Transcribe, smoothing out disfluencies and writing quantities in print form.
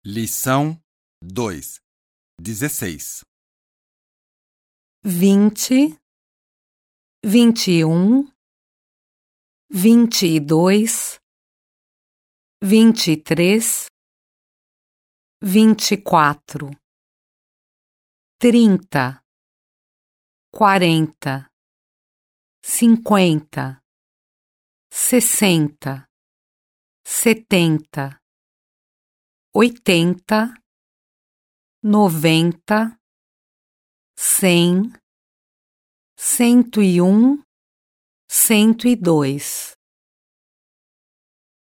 Lição 2, 16, 20, 21, 22, 23, 24, 30, 40, 50, 60, 70, 80, 90, 100, 101, 102.